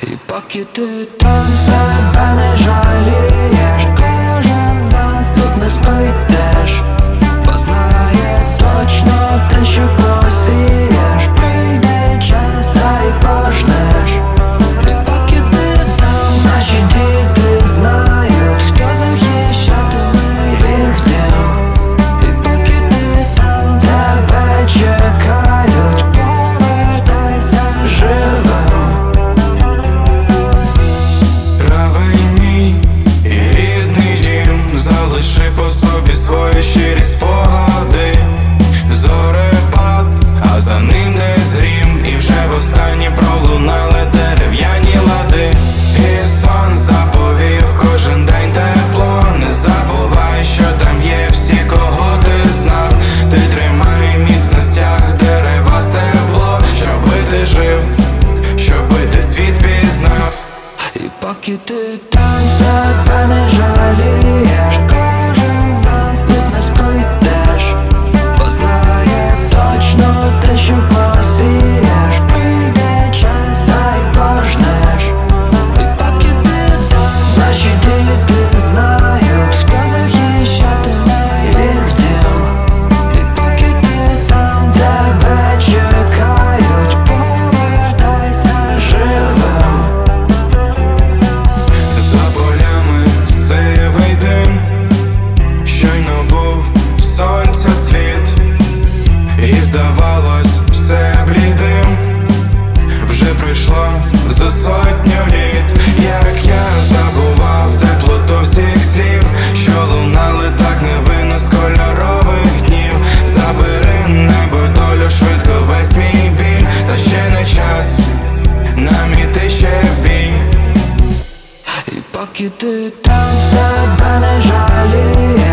І поки ти там себе не жалієш, кожен з нас тут не спить теж, бо знає точно те, що посієш, прийде час, та й пожнеш. І поки ти там, наші діти знають, хто захищатиме їх дім. І поки ти там, тебе чекають, повертайся живим. Травень мій і рідний дім, залиши по собі свої щирі спогади. Зорепад, а за ним десь грім, і вже востаннє пролунали дерев'яні лади. І сон заповів кожен день тепло. Не забувай, що там є всі, кого ти знав. Ти тримай міцно стяг, дерева, стебло, щоби ти жив, щоби ти світ пізнав. І поки ти там себе не жалієш, кожен з нас тут не спить теж, бо знає точно те, що посієш, прийде час, та й пожнеш. І поки ти там, наші діти знають, хто захищатиме їх дім. І поки ти там, тебе чекають, повертайся живим. За полями сивий дим, щойно був сонця цвіт, і здавалось все блідим. Вже пройшло за сотню літ, як я забував теплоту всіх слів, що лунали так невинно з кольорових днів. Забери небо, долю, швидко весь мій біль, та ще не час нам іти ще в бій. І поки ти там себе не жалієш,